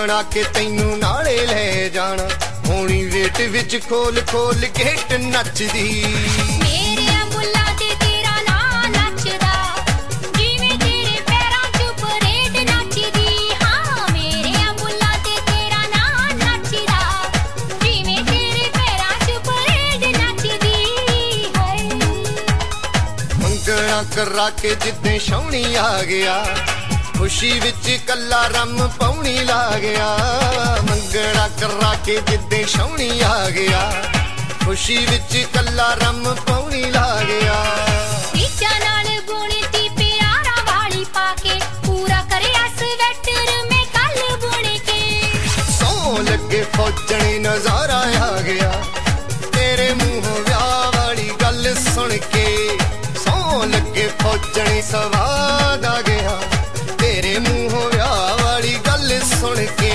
बना के तैनू नाले ले जाना होनी वेट विच खोल खोल गेट नचदी करा के जिद्दे छौनी आ गया खुशी विच कला रम पौनी ला गया मंगना करा के जिद्दे छौनी आ गया खुशी विच कला रम पौनी ला गया टीचा नाल बुनी ती प्यारा वाली पाके पूरा करया स्वेटर में कल बुन के सौ लगे फौजने नजारा आ गया तेरे मुंह व्याह वाली गल सुन के लगे फौजनी सवाद आ गया तेरे मुंहों व्याह वाली गल सुन के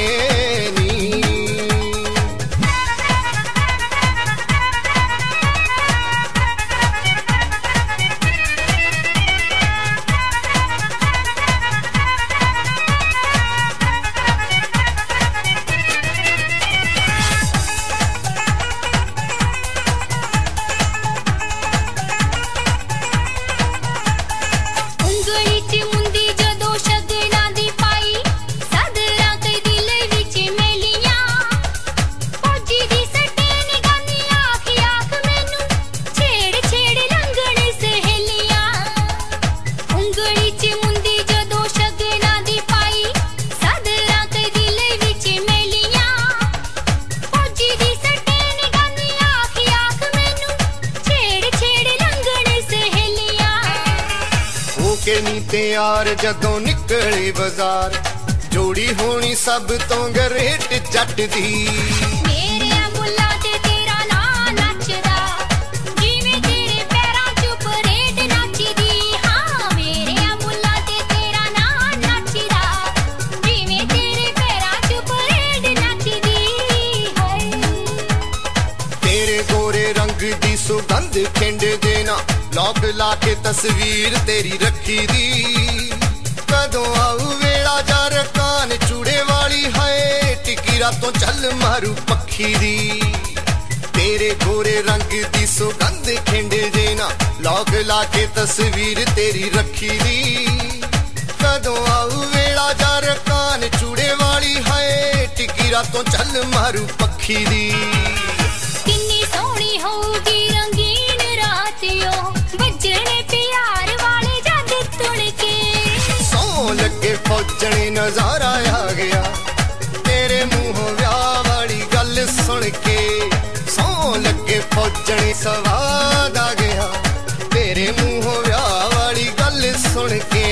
तैयार जदों निकले बाजार जोड़ी होनी सब तो गरेट जट दी मेरे मुल्ला ते तेरा ना नचदा जिवें तेरे पैरां च परेड नचदी हां मेरे मुल्ला ते तेरा ना नचदा जिवें तेरे पैरां च परेड नचदी है तेरे गोरे रंग दी सुगंध खिंड देना लॉक ला के तस्वीर तेरी रखी दी कदों आऊ वेला जार कान चूड़े वाली है टिकी रातों चल मारू पखी दी तेरे गोरे रंग दी सुगंध खिंड देना लॉक ला के तस्वीर तेरी रखी दी कदों आऊ वेला जार कान चूड़े वाली है टिकी रातों चल मारू पखी दी किन्नी सोहनी होगी रंगीन रातियों बजने प्यार वाले जद तुण के सौ लगे फौजने नजारा आ गया तेरे मुंह व्याह वाली गल सुन के सौ लगे फौजने सवाद आ गया तेरे मुंह व्याह वाली गल सुन के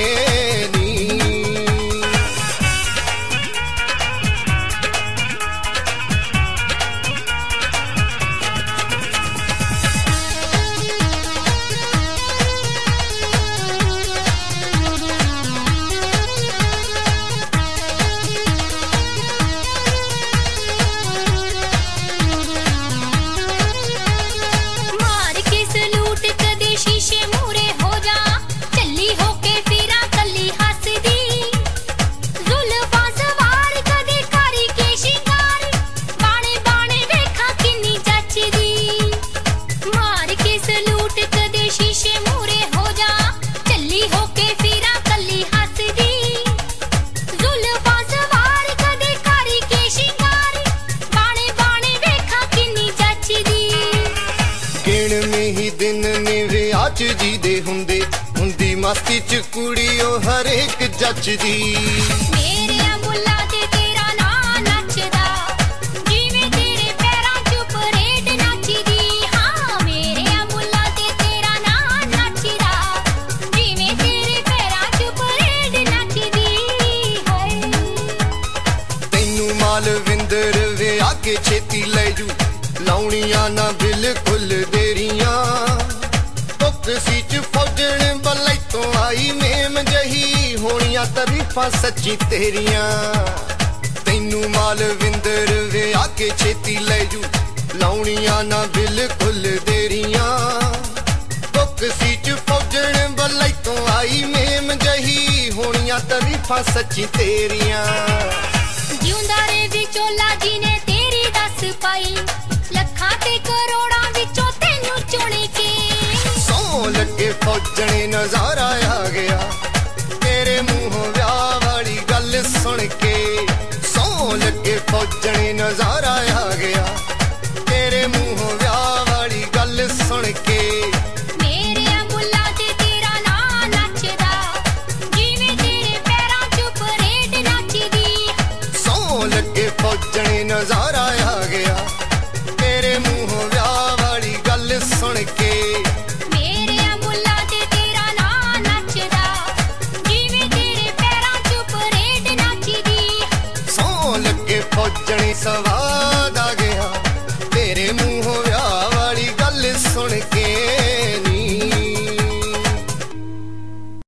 जी दे हुंदे हुंदी मस्ती च कुड़ियो हर एक जचदी मेरे मुल्ला ते तेरा ना नचदा जिवें तेरे पैरां च परेड नचदी हां मेरे मुल्ला ते तेरा ना नचदा जिवें तेरे पैरां च परेड नचदी है तैनू मालविंदर वे आके छेती ले जू लाउणियां ना बिल्कुल देरियां सी च फौजन बल्ले तो आई मेम जही होनियां तारीफां सच्ची तेरियां तैनू मालविंदर वे आके छेती ले जू लाउणियां ना बिल्कुल देरियां बुक सी च फौजन बल्ले तो आई मेम जही होनियां तारीफां सच्ची तेरियां ਜਿਉਂਦਾ ਰੇ ਵਿਚੋਲਾ ਜੀ ਨੇ ਤੇਰੀ ਦੱਸ ਪਾਈ ਲੱਖਾਂ ਤੇ ਕਰੋੜਾਂ ਵਿੱਚੋਂ ਤੈਨੂੰ ਚੁਣ ਕੇ ਸੌ ਲੱਗੇ ਫੌਜਣੇ ਨਜ਼ਾਰਾ ਆ ਗਿਆ ਤੇਰੇ ਮੂੰਹੋਂ ਵਿਆਹ ਵਾਲੀ ਗੱਲ ਸੁਣ ਕੇ ਸੌ ਲੱਗੇ ਫੌਜਣੇ ਨਜ਼ਾਰਾ ਆ ਗਿਆ ਤੇਰੇ ਮੂੰਹੋਂ ਵਿਆਹ ਵਾਲੀ ਗੱਲ ਸੁਣ ਕੇ ਮੇਰੇ ਮੁੱਲਾਂ ਤੇ ਤੇਰਾ ਨਾਂ ਨੱਚਦਾ ਜਿਵੇਂ ਤੇਰੇ ਪੈਰਾਂ 'ਚ ਪਰੇਡ ਨੱਚਦੀ ਸੌ ਲੱਗੇ ਫੌਜਣੇ ਨਜ਼ਾਰਾ